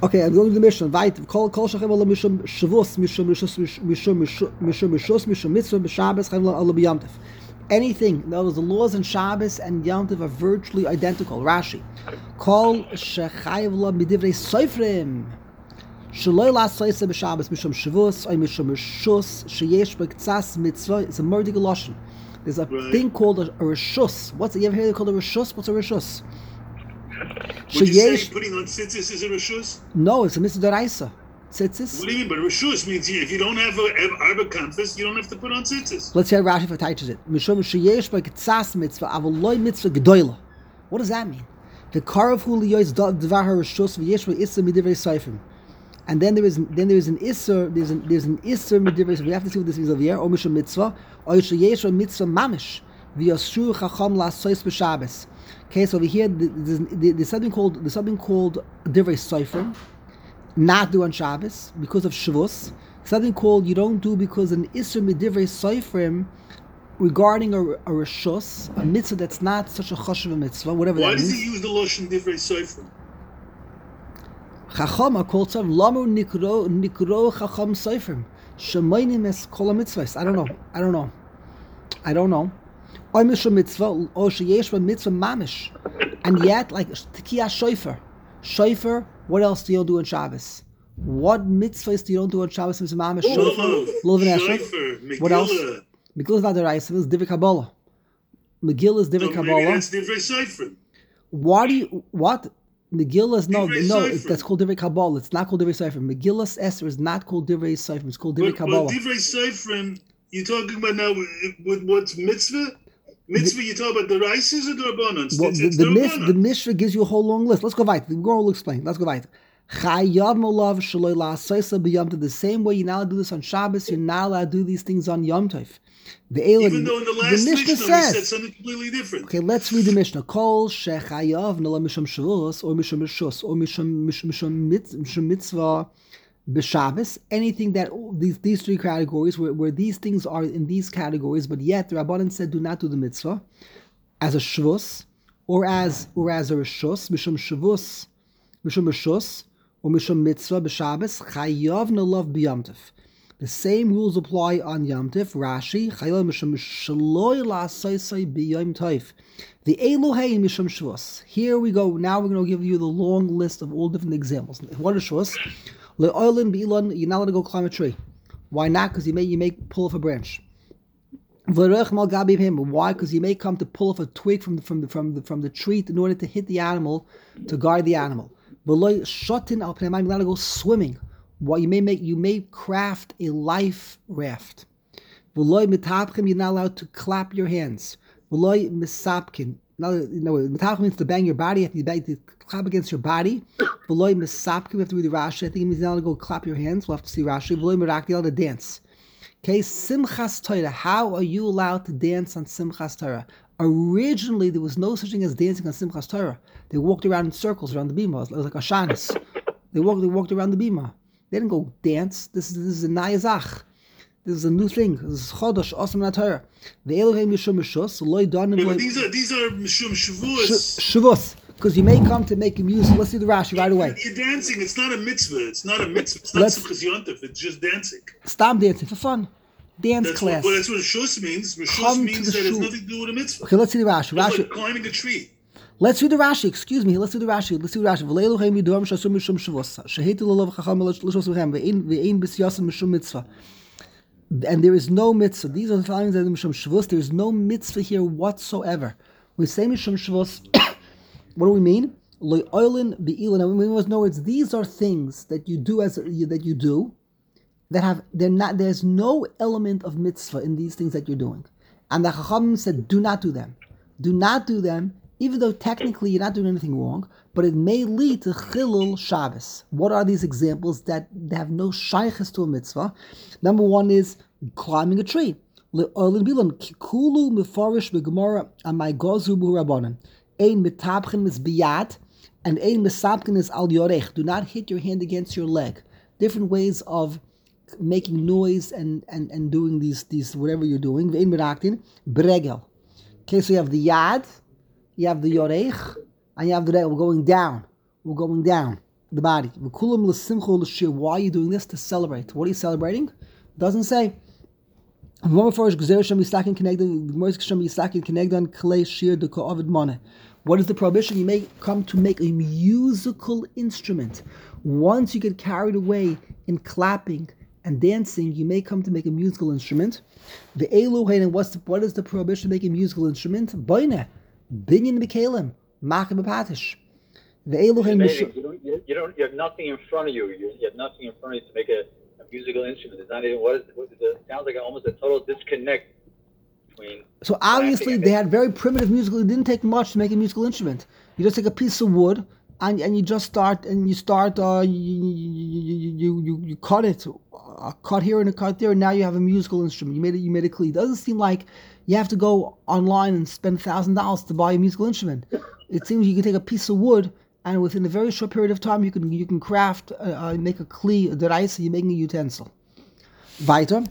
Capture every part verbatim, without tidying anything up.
Okay, I'm going to the Mishnah. Vayit kol kol shachem ala mishum shavus mishum mishus mishum mishum mishus mishum mitzvah b'Shabbos chayim ala b'Yom Tov. Anything. In other words, the laws in Shabbos and Yom Tov are virtually identical. Rashi, kol shechayim la midivrei soifrim. Shaloi la soisa b'Shabbos mishum shavus or mishum mishus sheyesh b'ktsas mitzvah. It's a murdig lashon. There's a right. thing called a, a rishus. What's it? You ever heard it called a rishus? What's a rishus? Would you say putting on tzitzis is a rishus? No, it's a mitzvah d'oraisa. Tzitzis. What do you mean? But rishus means if you don't have a arba canvas, you don't have to put on tzitzis. Let's hear Rashi if it teaches it. Mishum sheyesh b'ktsas mitzvah avoloi mitzvah gedola. What does that mean? The karav hu liyois dvar harishus v'yesh v'issa midivrei seifim. And then there is then there is an isser there's an there's an isser midivrei. We have to see what this means over here. Or mishum mitzvah or sheyesh mitzvah mamish v'yasur chacham la'sois b'Shabbos. Okay, so over here there's, there's something called there's something called divrei seifrim, not do on Shabbos because of Shavuos. Something called you don't do because an isser midivrei seifrim regarding a, a rishus, a mitzvah that's not such a chashuv mitzvah, whatever Why that means. Why does he use the lashon divrei seifrim? Chacham are called some lamu nikro nikro chacham seifrim shemaynim es kol mitzvahs. I don't know. I don't know. I don't know. Or mitzvah, or sheyesh mitzvah mamish, and yet like tikiyah shofar, shofar. What else do you do on Shabbos? What mitzvahs do you don't do on Shabbos? Mitzvah mamish, shofar, lulav Megillah. What else? Megillah is not the Raisa. It's divrei Kabbalah. Megillah is divrei so Kabbalah. Maybe that's divrei seifrim. Why do you what? Megillah is no, divrei no. seifrim. That's called divrei Kabbalah. It's not called divrei seifrim. Megillah's Esther is not called divrei seifrim. It's called divrei Kabbalah. But divrei seifrim, you're talking about now with what's mitzvah? Mitzvah, the, you talk about the rices or the rabbanans? Well, it's, the, it's the, the, mis, the Mishra gives you a whole long list. Let's go right. The girl will explain. Let's go right. The same way you're not allowed to do this on Shabbos, you're not allowed to do these things on Yom Tov. The Even though in the last the Mishnah Mishnah says, we said something completely different. Okay, let's read the Mishnah. Kol shechayav nala mishum shavus or mishum mishus or mishum mishum mitzvah b'Shabbos. Anything that these these three categories where, where these things are in these categories, but yet the Rabbanan said do not do the mitzvah as a shavus or as or as a rishus mishum shavus mishum rishus or mishum mitzvah b'Shabbos chayav nalav b'Yom Tov. The same rules apply on Yom Tov. Rashi, Chayil Mishum Shaloi La'asaisai B'Yom Tov. The Elohei Mishum Shavuos. Here we go. Now we're going to give you the long list of all different examples. What is Shavuos? Le'oilin B'Ilon. You're not allowed to go climb a tree. Why not? Because you may you may pull off a branch. V'Rech Mal Gabi B'Hem. Why? Because you may come to pull off a twig from the from the from the from the tree in order to hit the animal, to guard the animal. V'Loi Shotin Al Pnei Mayim. You're not allowed to go swimming. What you may make, you may craft a life raft. V'loy mitapchim, you're not allowed to clap your hands. V'loy misapkin, no, no, mitapchim means to bang your body. You have to, bang, to clap against your body. V'loy misapkin, we have to read the Rashi. I think it means you're not allowed to go clap your hands. We'll have to see Rashi. V'loy mirak, you're allowed to dance. Okay, Simchas Torah. How are you allowed to dance on Simchas Torah? Originally, there was no such thing as dancing on Simchas Torah. They walked around in circles around the bima. It was like a shanis. They walked, they walked around the bima. They didn't go dance. This is this is a nayazach. This is a new thing. This is chodosh osam naTorah. The Elohim Mishum Mishus loy danim. But these are these are Mishum Shavuos. Shavuos, because you may come to make music. Let's see the Rashi right away. You're dancing. It's not a mitzvah. It's not a mitzvah. It's not Simchas Yom Tov. It's just dancing. Stop dancing for fun. Dance that's class. What, well, that's what Rishus means. Rishus means that it has nothing to do with a mitzvah. Okay, let's see the Rashi. It's Rashi. like climbing a tree. Let's read the Rashi. Excuse me. Let's do the Rashi. Let's do the Rashi. And there is no mitzvah. These are the following that are Mishum Shavuos. There is no mitzvah here whatsoever. When we say Mishum Shavuos, what do we mean? In other words, these are things that you do as that you do that have they're not. There's no element of mitzvah in these things that you're doing. And the Chachamim said, do not do them. Do not do them. Even though technically you're not doing anything wrong, but it may lead to Chilul Shabbos. What are these examples that have no shaykhs to a mitzvah? Number one is climbing a tree. Kulu mefarish begemara amay gozu burabanan. Ein mitabchen is biyad, and ein misabchen is al yorech. Do not hit your hand against your leg. Different ways of making noise and, and, and doing these these whatever you're doing. Ve'ein miraktin bregel. Okay, so you have the yad. You have the yorech, and you have the regel. We're going down. We're going down. the body. V'kulam l'simcha l'shir. Why are you doing this? To celebrate. What are you celebrating? Doesn't say. What is the prohibition? You may come to make a musical instrument. Once you get carried away in clapping and dancing, you may come to make a musical instrument. The Elu, what's the, what is the prohibition to make a musical instrument? Boine, binyan b'kelim, machem b'patish. The Elu, you don't, you don't, you have nothing in front of you. You, you have nothing in front of you to make a, a musical instrument. It's not even what is. What is it sounds like almost a total disconnect between. So obviously they had very primitive musical. It didn't take much to make a musical instrument. You just take a piece of wood and and you just start and you start. Uh, you, you, you you you cut it, a cut here and a cut there, and now you have a musical instrument. You made it. You made it clean. It doesn't seem like you have to go online and spend a thousand dollars to buy a musical instrument. It seems you can take a piece of wood. And within a very short period of time, you can you can craft, uh, uh, make a kli, a deraisa, you're making a utensil. Weiter.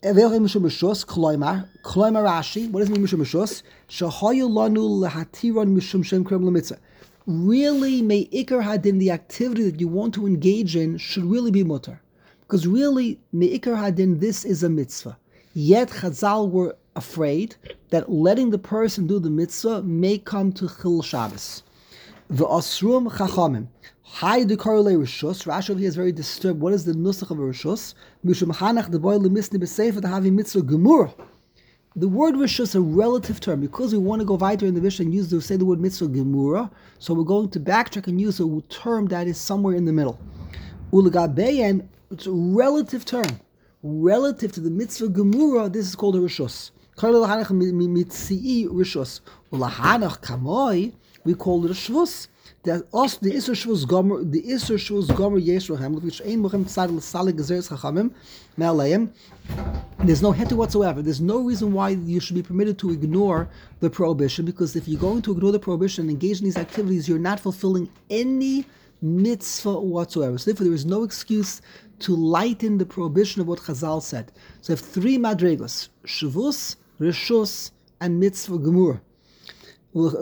Kloimar Rashi. What does it mean, mishum mishus? Shahayu lanu lehatiron mishum shem krem lemitzah. Really, may ikar hadin, the activity that you want to engage in, should really be mutter. Because really, may ikar hadin, this is a mitzvah. Yet Chazal were afraid that letting the person do the mitzvah may come to Chil Shabbos. The Asrum Chachamim. Hi the Korole Rishus. Rashi over here is very disturbed. What is the nusach of a Rishus? Mishum Hanach the boy lemisni b'sefer the havi mitzvah gemura. The word Rishus, a relative term, because we want to go weiter in the Mishnah and use the say the word mitzvah gemura. So we're going to backtrack and use a term that is somewhere in the middle. Ulagabeyan, it's a relative term, relative to the mitzvah gemura. This is called a Rishus. Korole Hanach mitzii Rishus. Ulahanach kamoi. We call it a shvus. The os the iser shvus gomer the iser shvus gomer yesrohem which ein mochem tzad l'salig gezeres chachamim me'aleim. There's no heter whatsoever. There's no reason why you should be permitted to ignore the prohibition, because if you're going to ignore the prohibition and engage in these activities, you're not fulfilling any mitzvah whatsoever. So therefore, there is no excuse to lighten the prohibition of what Chazal said. So if three madregos: shvus, rishus, and mitzvah gemur. What a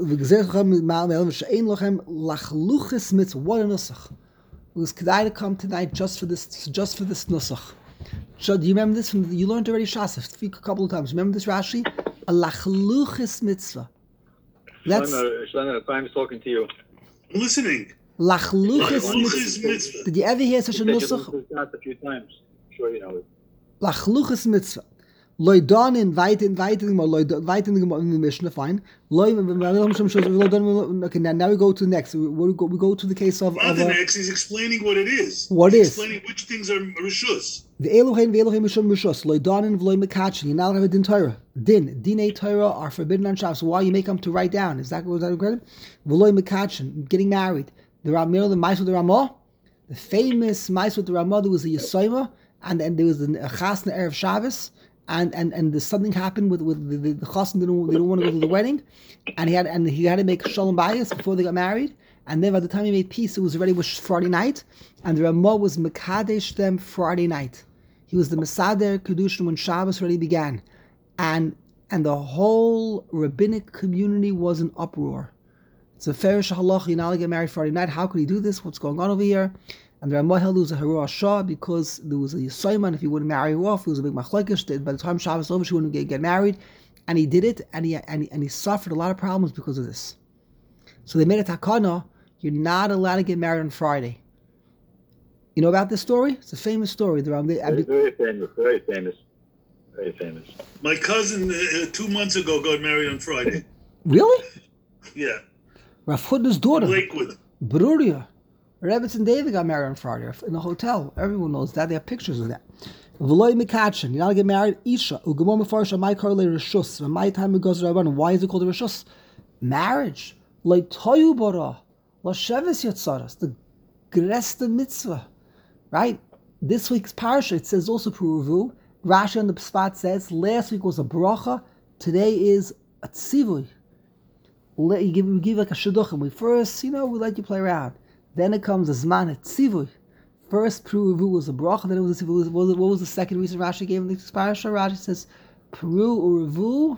nusach. It was kedai to come tonight just for this, just for this nusach. So, do you remember this? From, you learned already Shas a couple of times. Remember this Rashi? A lachluchis mitzvah. That's. Shlomo, if I'm talking to you. I'm listening. Lachluchis mitzvah. mitzvah. Did you ever hear such a nusach? A few times. I'm sure you know it. Lachluchis mitzvah. Loidan in weit in weit in weit in the Mishnah. Fine. Okay, now, now we go to the next. We go, we go to the case of. Not of the uh, next. He's explaining what it is. What he's is? Explaining which things are rishus. The Elohim, the Elohim Mishum Mishus, Loidan and Vloy Mekachin. You now have a din Torah. Din, Dinei Torah are forbidden on Shabbos. So why you make them to write down? Is that what that credit? Vloy Mekachin, getting married. The Ramah, the Mice with the Ramah, the famous Mice with the Ramah. There was a Yisayma, and then there was a Chasna Erev Shabbos. And and and there's something happened with with the, the, the chassan didn't they didn't want to go to the wedding, and he had and he had to make shalom bayis before they got married. And then by the time he made peace, it was already was Friday night, and the Ramah was mekadesh them Friday night. He was the Mesader Kedushin when Shabbos already began, and and the whole rabbinic community was in uproar. It's a ferish halach. You're not allowed to get married Friday night. How could he do this? What's going on over here? And the Ramah held it was a Harua Shah because there was a Yisayman. If he wouldn't marry her off, it was a big machlekes. By the time Shabbos over, she wouldn't get, get married. And he did it, and he, and he and he suffered a lot of problems because of this. So they made a takana, you're not allowed to get married on Friday. You know about this story? It's a famous story. The Ramah, very, very famous, very famous, very famous. My cousin uh, two months ago got married on Friday. Really? Yeah. Rav Hutner's daughter. Lakewood. Bruria. Rebbetzin David got married on Friday in a hotel. Everyone knows that. They have pictures of that. V'loy mikachin. You gotta get married. Isha. Ugemor mefarsha my korle rishus. My time it goes rabban. Why is it called a rishus? Marriage. Like toyu bara. La sheves yatzaras. The gresta mitzvah. Right? This week's parsha, it says also Puruvu. Rashi on the spot says, last week was a bracha. Today is a tzivui. You give, we give like a shidduchim. We first, you know, we let you play around. Then it comes a zman at tzivui. First, Peru Revu was a bracha. Then it was, it was what was the second reason Rashi gave in this parasha? Rashi says Peru or Revu.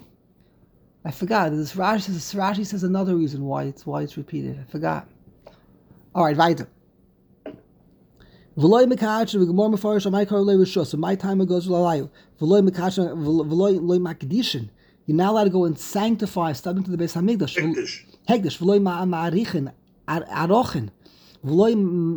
I forgot. This Rashi says Rashi says another reason why it's why it's repeated. I forgot. All right, weiter. V'loy mekach v'gemor mefarish amay kar loy rishos. So my time goes l'alayu. V'loy mekach v'loy loy makdishin. You're not allowed to go and sanctify, step into the Beis Hamikdash. Hekdesh. Hekdesh. V'loy ma'arichin, arochin. V'loy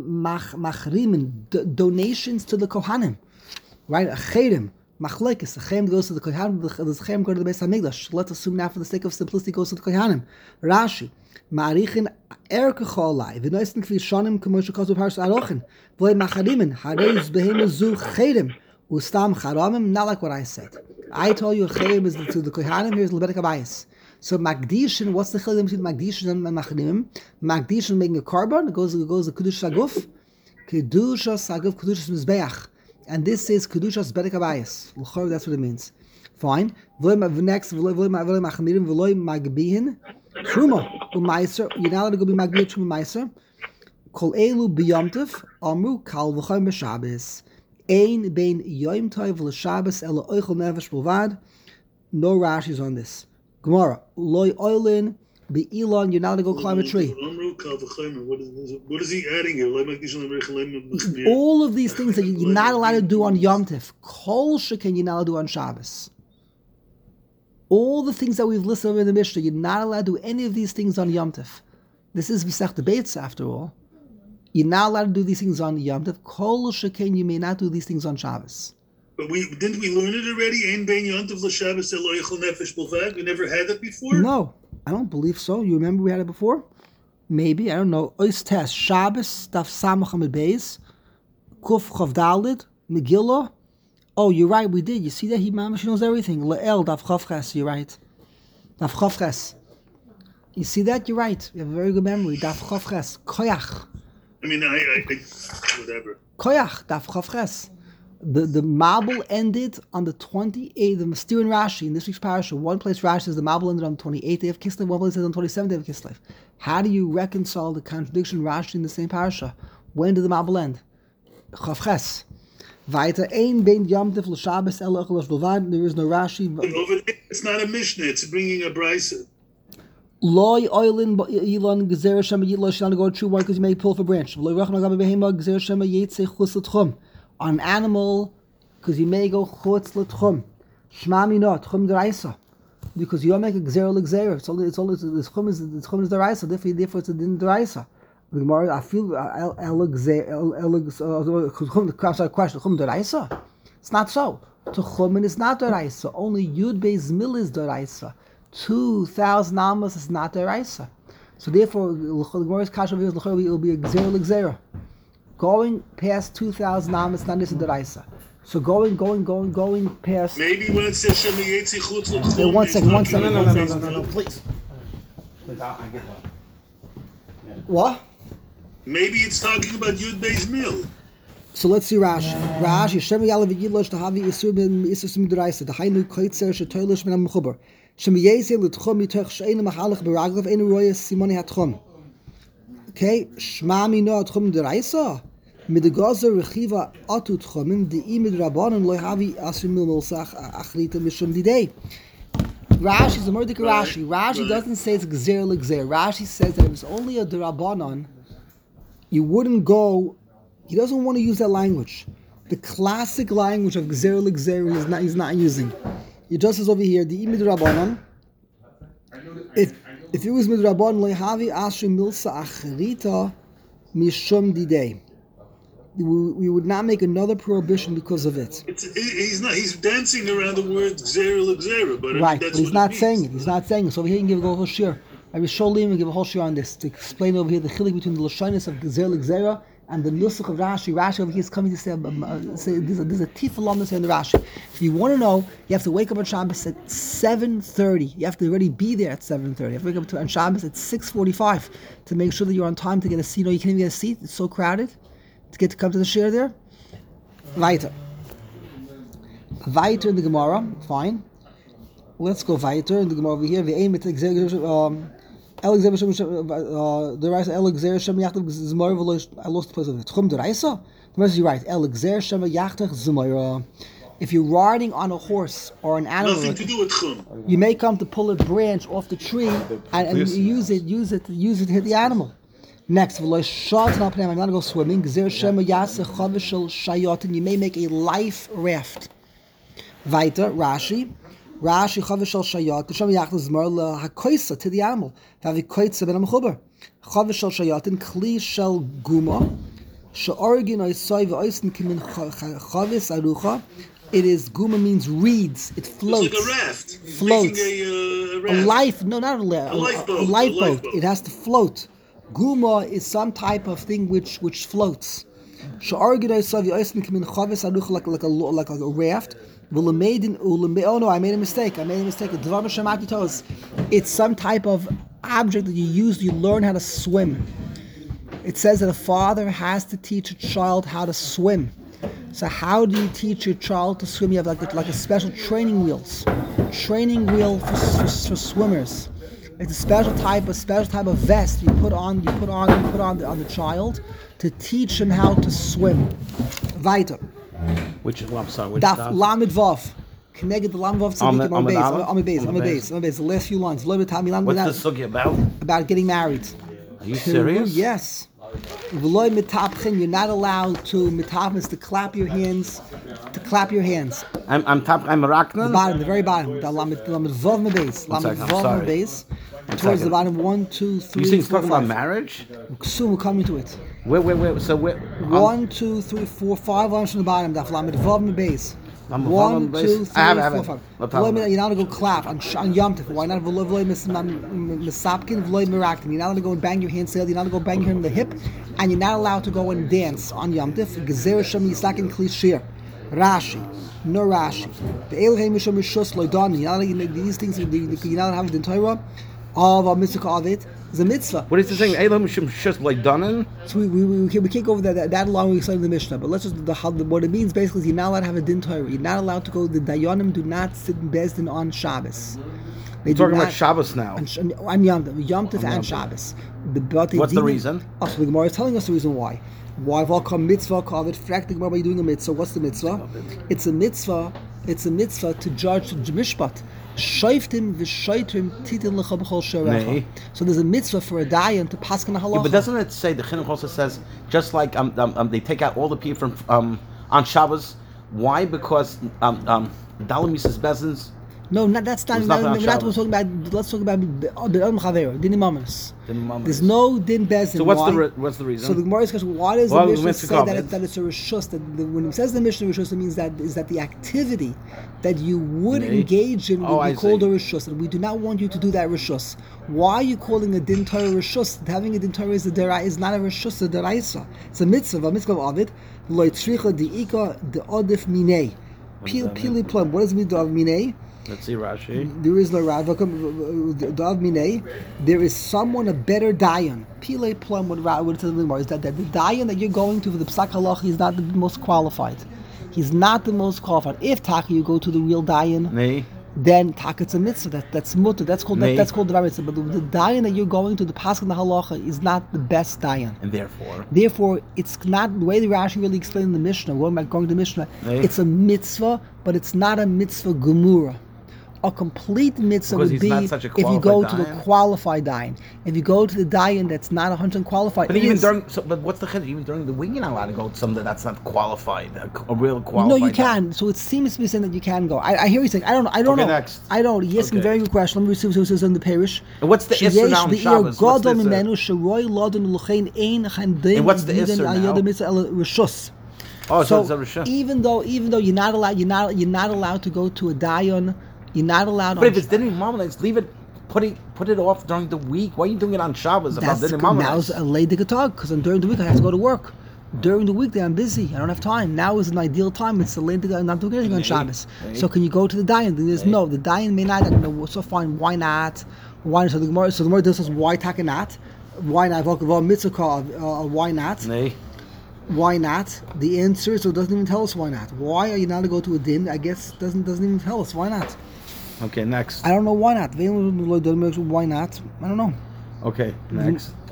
machrimin, donations to the Kohanim. Right? Acherim. Machlekes. The Chem goes to the Kohanim, the Chem goes to the Beis Hamikdash. Let's assume now for the sake of simplicity goes to the Kohanim. Rashi. Ma'arichin erke cholai. V'noisten kvi shonim k'moshe kosu parsh arochin. V'loy machrimin, hareiz behemu zu cherim. Ustam charamim, not like what I said. I told you Chayim is to the Kohanim, here's Lebedik Abayis. So Magdishin, what's the chilum between Magdishin and Machanimim? Magdishin making a carbon, it goes, it goes to Kedush Saguf. Kedusha Saguf, Kedush Mizbeach. And this is Kedushas Bedek Abayis. That's what it means. Fine. Next, V'loi Machamirim, V'loi Magbihin. Truma, Umaiser, you're not allowed to go be Magbih Truma Maiser. Kol Elu B'yomtiv, Amru, Kal V'choim B'Shabes. Ein bein Yom Tov l'Shabbos ela oichel nefesh b'lvad. No Rashi's on this. Gemara loy oilin be'ilon. You're not to go climb a tree. What is, what is he adding here? All of these things that you're not allowed to do on Yom Tov. Kol sheken you're not allowed to do on Shabbos. All the things that we've listed in the Mishnah, you're not allowed to do any of these things on Yom Tov. This is Masech debates after all. You're not allowed to do these things on Yom Tov. Kol sheken, you may not do these things on Shabbos. But we didn't we learn it already? Ein bein Yom Tov l'Shabbos elo yichel nefesh b'lvad. We never had that before. No, I don't believe so. You remember we had it before? Maybe, I don't know. Ois test Shabbos daf samach amid beis kuf chav dalid Megillah. Oh, you're right. We did. You see that he mamash knows everything. Le'el daf chav ches. You're right. Daf chav ches. You see that? You're right. You have a very good memory. Daf chav ches. Koyach. I mean, I, I, I whatever. Koyach, daf chav ches. The the Mabul ended on the twenty-eighth. The Mysterian Rashi in this week's parasha. One place Rashi says the Mabul ended on the twenty-eighth day of Kislev. One place says on the twenty-seventh day of Kislev. How do you reconcile the contradiction Rashi in the same parasha? When did the Mabul end? Chav ches. Weiter ein bein Yom Tov l'Shabbos ela oichel b'lvad. There is no Rashi. Over there, it's not a Mishnah. It's bringing a brisa. Loy oilin ilon gezer shema yitlo shana go true one because you may pull for branch. Loy rachna gabe behema gezer shema yitze chutz l'tchum. On an animal because you may go chutz l'tchum. Shma mina tchum deraisa because you don't make a gezer l'gezer. It's only it's only the tchum is the tchum is deraisa. Therefore, therefore it's a din deraisa. The Gemara I feel el el gezer el el tchum. Sorry, question tchum deraisa. It's not so. Tchum is not deraisa. Only yud beis mil is deraisa. Two thousand amos is not deraisa. So therefore, the Gemara's kasha will be a gzera l'gzera. Going past two thousand amos is not necessarily deraisa. So going, going, going, going past. Maybe when it says shema yetzi chutz l'tchum. Okay, one second, one second, no, no, no, no, no, no, please. What? Maybe it's talking about Yud Beis Mil. So let's see Rashi. Rashi, Shem Yalav Yilosh Tahavi Isur Ben Isur Sim Deraisa. The Hainu Kaitzer Shetoilish Ben Amchuber. Shem Yezeh L'Tchum Yitoch Shein Machalach Beraglav Ein Royas Simoni Hatchum. Okay, Shma Mino Hatchum Deraisa. Midegazer Rechiva Atu Tchumim De'imid Rabbanon Lo Havi Asur Mil Milsach Achrita Mishum Didei. Rashi is a Murdik Rashi. Rashi doesn't say it's Gzer L'Gzer. Rashi says that if it's only a Derabanon, you wouldn't go. He doesn't want to use that language. The classic language of Gzer L'Gzer is not, he's not using. He just says over here, the Imid Rabbanon. If if it was Mid Rabbanon, Lehavi Asri Milsa Achrita Mishum Didei. We would not make another prohibition because of it. It's, he's not. He's dancing around the word Gzer L'Gzer, but right. That's But he's what not it saying it. He's not saying it. So over here, he can give a whole shir. I will show Liam and give a whole shir on this to explain over here the chilik between the lashonis of Gzer L'Gzera and the nusach of Rashi. Rashi over here is coming to say, um, uh, say there's a, there's a tifal in the Rashi. If you want to know, you have to wake up on Shabbos at seven thirty. You have to already be there at seven thirty. You have to wake up to, on Shabbos at six forty-five to make sure that you're on time to get a seat. No, you can't even get a seat. It's so crowded to get to come to the shir there. Weiter. Weiter in the Gemara. Fine. Let's go weiter in the Gemara over here. We aim at the um, Alexander the Raisa Alexander Shem Yachtav Zmora. I lost the place of it. Chum the Raisa. The rest is right. Alexander Shem Yachtav Zmora. If you're riding on a horse or an animal, nothing to do with chum. You may come to pull a branch off the tree and, and use it, use it, use it to hit the animal. Next, v'lo shot na pnei, I'm not going to go swimming. Gzer shema yaseh chavishel shayotin. You may make a life raft. Weiter, Rashi. Rashi chavishel shayotin. Shema yachal zmar lehakoisa to the animal. Vavi koitza ben amechuber. Chavishel shayotin kli shel guma. She'orgin oisoi v'oisin kimin chavis arucha. It is, guma means reeds. It floats. It's like a raft. Floats. Making a, uh, a raft. A life, no, not a, a, A lifeboat, a a lifeboat. lifeboat. It has to float. Guma is some type of thing which which floats. Like, like, a, like a raft. Oh no, I made a mistake. I made a mistake. It's some type of object that you use, you learn how to swim. It says that a father has to teach a child how to swim. So how do you teach your child to swim? You have like a, like a special training wheels, training wheel for, for, for swimmers. It's a special type, a special type of vest you put on, you put on, you put on the, on the child to teach him how to swim. Weiter. Which I'm sorry, which Daf daf? Lamed Vav. Connected the Lamed Vav On the- Tzadikim on on the base, Aleph? on the base, On on the the base. base, on the base. The last few lines. Lo b'tam milan What's milan- the sugi about? about getting married. Are you serious? Yes. V'lo mitapchin, you're not allowed to mitapchin, to clap your hands, to clap your hands. I'm I'm top. I'm a The rockman. bottom, the very bottom. The Lamed Lamed Vav me base. One Lamed second, I'm Vav sorry. me base. Towards second. the bottom, one, two, three, You saying four, talking about five. marriage? Soon we're coming to it. Wait, wait, wait. So wait. One, two, three, four, five lines from the bottom. Daf Lamed Vav me base. Lamed Vav One, me base? two, three, I have it, I have four, it. five. No problem. V'lo mi- You're not going to go clap on, sh- on Yom Tov. Why not? V'lo v'lo mis- m- misapkin, v'lo miraktim. You're not going to go and bang your hands together. You're not going to go bang your hand on the hip. And you're not allowed to go and dance on Yom Tov. Gezer shem yisakin klishir. Rashi. No Rashi. The Elohim Mishum Rishus Loidani. You're not allowed- These things, you're not allowed to have the Torah of a mitzvah of it. It's a mitzvah. What is this thing? Elam shum shus like done. So we, we, we, can't, we can't go over that, that, that long we explained the Mishnah, but let's just, the, how, the, what it means basically is you're not allowed to have a din Torah. You're not allowed to go, the Dayanim do not sit in Beis Din on Shabbos. They We're do talking not- about Shabbos now. On, Sh- on Yom Tov, Yom Tov and Shabbos. The, but the What's the din- reason? Oh, so the Gemara is telling us the reason why. Why V'al mitzvah kavod? Frak the Gemara, why are you doing a mitzvah? What's the mitzvah? It's a mitzvah. It's a mitzvah to judge to mishpat. Shoiftim v'shoitrim titin lecha b'chol sherecha. Nay. So there's a mitzvah for a dayan to paskin a halacha. Yeah, but doesn't it say the chinuch also says just like um, um, um they take out all the people from um on Shabbos? Why? Because um um Dalamis bezins. No, not, that's not. There's Not, nothing on not what Shabbos. we're talking about. Let's talk about the Adam Chaver, din imamas. Din imamas. There's no din bezin. So what's why? the re- what's the reason? So the Gemara is question: why does Well, the the Mishnah Mitzvah say that, comment. it, that it's a rishus? That the, when it says the Mishnah rishus, it means that is that the activity that you would Nay. engage in Oh, would be I called see. a rishus, and we do not want you to do that rishus. Why are you calling a din Torah rishus? Having a din Torah is a dera is not a rishus, a deraisa. It's a mitzvah, a mitzvah of it. Lo yitzricha diika de odif minei. Pil pili plum. What does it mean of minei? Let's see Rashi. There is no Ravakum Dav Minei. There is someone a better dayan. Pile plum would would tell the is that, that the dayan that you're going to for the psak halacha is not the most qualified. He's not the most qualified. If taka you go to the real dayan, Nay. then taka it's a mitzvah. That, that's mutter. That's called that, Nay. that's called the mitzvah. But the, the dayan that you're going to the pasuk and the halacha is not the best dayan. And therefore, Therefore, it's not the way the Rashi really explained in the Mishnah. Going back, going to the Mishnah, Nay. it's a mitzvah, but it's not a mitzvah gemura. A complete mitzvah Because would he's be not such a if you qualified go to the dayan. qualified dayan. If you go to the dayan that's not one hundred percent qualified, but it even is. during so, but what's the chiddush? Even during the week, you're not allowed to go to something that's not qualified, a, a real no, qualified. you can. So it seems to be saying that you can go. I, I hear you saying. I don't know. I don't Okay, know. next. I don't. Yes, Okay. very good question. Let me see what it says in the parish. And what's the Isser now on Sheyesh Shabbos? be'ir What's the gadol Isser? mimenu sheroy lodin l'chein ein chandein And what's the yidin Isser al now? yada mitzvah el rishus. Oh, so, So it's a Rishah. even though even though you're not allowed you're not you're not allowed to go to a dayan, you're not allowed. But on if it's dinner marmalades, leave it. Put it put it off during the week. Why are you doing it on Shabbos about That's dinner now's marmalades? a late talk because during the week I have to go to work. During the weekday I'm busy. I don't have time. Now is an ideal time. It's a late. I'm not doing anything on Nay, Shabbos. nay. So can you go to the dayan? Then there's Nay. no. The dayan may not. No, so fine. Why not? Why? So the Gemara. So the Gemara says why taka not? Why not? V'al mitzvah call, uh, Why not? Nay. Why not? The answer so it doesn't even tell us why not. Why are you not to go to a din? I guess doesn't doesn't even tell us why not. Okay, next. I don't know why not. Why not? I don't know. Okay, next.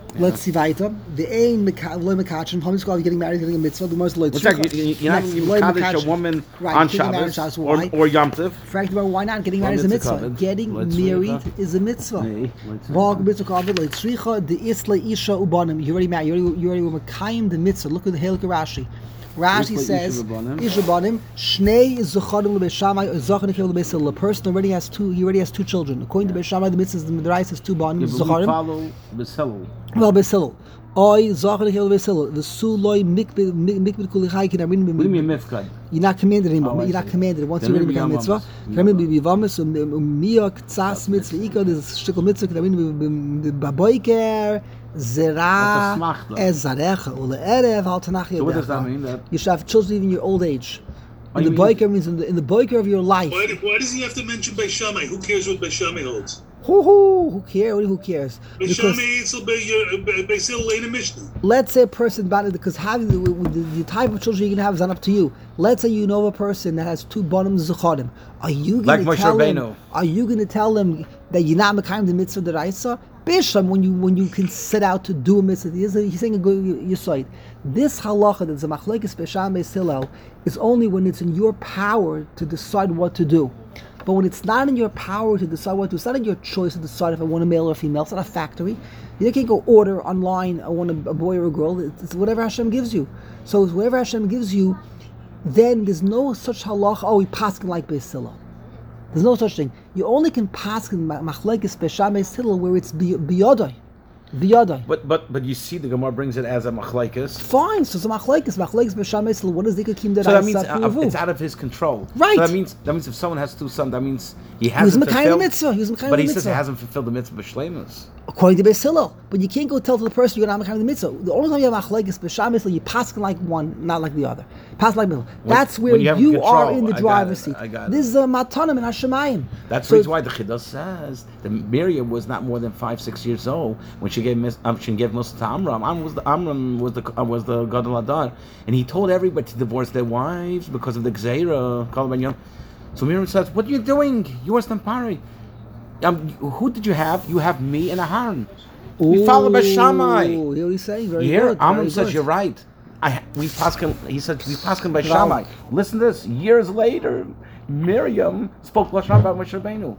Let's see weiter. The ain loy mekachim. How many getting married, getting a mitzvah? The most loy. What's that? You, you, you're not even Kaddish a woman Right, on getting married on Shabbos Shabbos, or, why? or Yom Tov. Frank, why not? Getting Well, married is a mitzvah mitzvah. covered. Getting Let's married see. is a mitzvah. Nee, let's see. Vog mitzvah covered. Like tzricha the isla isha ubanim. You already married. You already you already were mekayim the mitzvah. Look at the Hilke Rashi. Rashi Isla says, isha ubanim. "Isha ubanim shnei zacharim lebeishamai zachan echel lebeisel." The person already has two. He already has two children. According to Beishamai, the mitzvah, the midrash has two banim. Yeah, but we Zacharim. follow B'Selo. Well, Beisel. Oy zachan echel lebeisel. The suloi mikbid mikbid kulichai can What do you mean mifkad? You're not commanded anymore. Oh, I You're not see. commanded. Once Then you already maybe become mitzvah. Yamamas. Kamin bi Yavamas um mia ktsas mitzvah. Ika this shtikol mitzvah. Kamin bi baboiker zera That's a smachta. ez zarecha ule erev al tanach So what does that yadecha. mean? That You should have children even in your old age. Oh, In you the mean- boiker means in the in the boiker of your life. Why, why does he have to mention Beis Shammai? Who cares what Beis Shammai holds? Who who who cares? Who cares? Beis Because Shammai is Beis Hillel ain't a Mishnah. let's say a person about because having the, the, the type of children you can have is not up to you. Let's say you know a person that has two bonim zacharim. Are you Like going to Moshe tell Rabbeinu. them? Are you going to tell them that you're not mekayim the mitzvah deraisa? Bishlam, when you when you can set out to do a mitzvah, he's he's saying a good yisoid. This halacha that's a machlekes b'sham beis Hillel is only when it's in your power to decide what to do. But when it's not in your power to decide what to do, it's not in your choice to decide if I want a male or a female. It's not a factory. You can't go order online, I want a, a boy or a girl. It's whatever Hashem gives you. So it's whatever Hashem gives you, then there's no such halacha, oh, we paskin like Beis Hillel. There's no such thing. You only can paskin machlekes b'sham beis Hillel where it's biyodai. Biyodai. But but but you see, the Gemara brings it as a machlekes. Fine, so it's a machlekes, machlekes b'sham beis Hillel. What is the kim So that means uh, it's out of his control. Right. So that means that means if someone has two sons, that means he He was hasn't mekayim the fulfilled. mitzvah. He was mekayim But the he says mitzvah. he hasn't fulfilled the mitzvah b'shleimus. According to Beis Hillel. But you can't go tell to the person you're not mekayim the mitzvah. The only time you have machlekes b'sham beis Hillel, you paskin like one, not like the other. Pass like middle. That's where when you have you control, are in the I got driver's it, seat. I got This it. is a matanim in Hashemayim. That's So the reason why the Chiddush says that Miriam was not more than five, six years old when she gave mis- um, she gave Musa to Amram. Amram was the Amram was the uh, was the Gadol Adar, and he told everybody to divorce their wives because of the Gzeira. Kol Ben Yom. So Miriam says, "What are you doing? You are Stampari. Um, who did you have? You have me and Aharon. We follow Beis Shammai. Ooh, hear what he's saying? Very You hear? good. Amram very says good. you're right. I we paskin. He said we paskin by Bravo. Shammai. Listen to this. Years later, Miriam spoke lashon about Moshe Rabbeinu.